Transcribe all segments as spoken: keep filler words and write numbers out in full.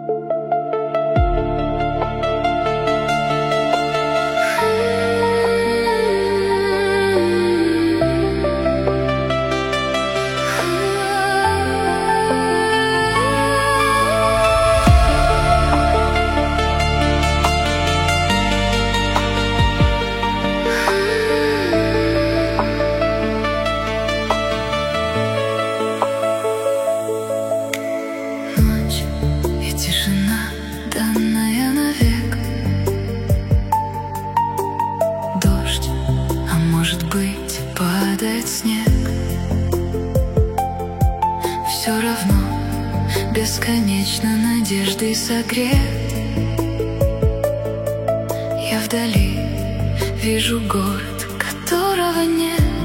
Данная навек. Дождь, а может быть, падает снег. Все равно бесконечно надеждой согрет. Я вдали вижу город, которого нет,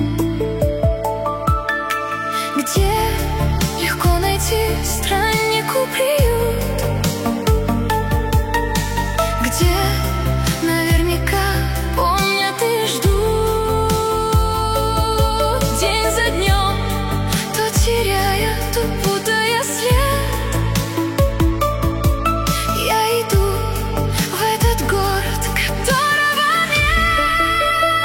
где легко найти страннику приют, где наверняка помнят и ждут день за днем, то теряя, то путая след. Я иду в этот город, которого нет.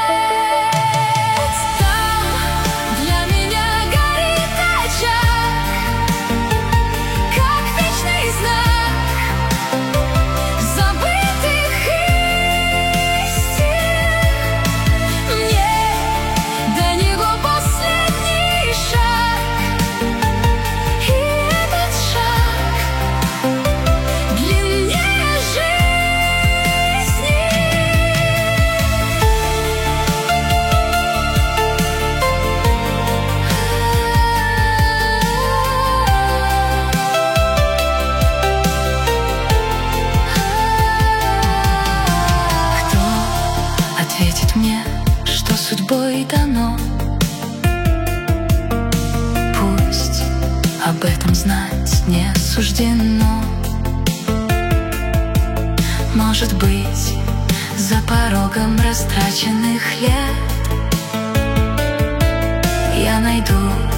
Там для меня горит очаг, как вечный знак забытых истин. Мне до него последний шаг, и этот шаг длиннее жизни. Кто ответит мне, что судьбой дано? Пусть об этом знать не суждено. Может быть, за порогом растраченных лет я найду